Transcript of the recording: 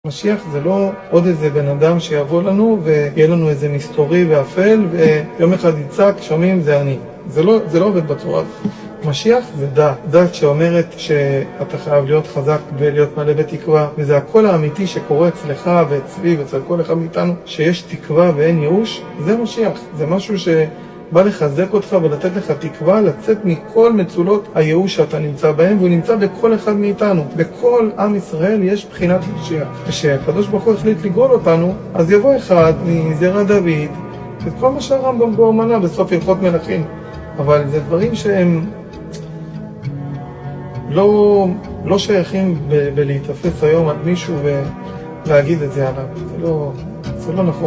משיח זה לא עוד איזה בן אדם שיבוא לנו ויהיה לנו איזה מסתורי ואפל ויום אחד יצעק, שומעים, זה אני. זה לא עובד בצורה הזאת. משיח זה דת שאומרת שאתה חייב להיות חזק ולהיות מלא בתקווה, וזה הקול האמיתי שקורה אצלך ואצלי ואצל כל אחד מאיתנו, שיש תקווה ואין ייאוש. זה משיח, זה משהו שבא לחזק אותך ולתת לך תקווה לצאת מכל מצולות הייאוש שאתה נמצא בהם, והוא נמצא בכל אחד מאיתנו. בכל עם ישראל יש בחינת משיח. כשהקדוש ברוך הוא החליט לגאול אותנו, אז יבוא אחד מזרע דוד, את כל מה שהרמב"ם בו מנה בסוף הלכות מלכים. אבל זה דברים שהם לא שייכים בלהתאפס היום על מישהו ולהגיד את זה עליו. זה לא נכון.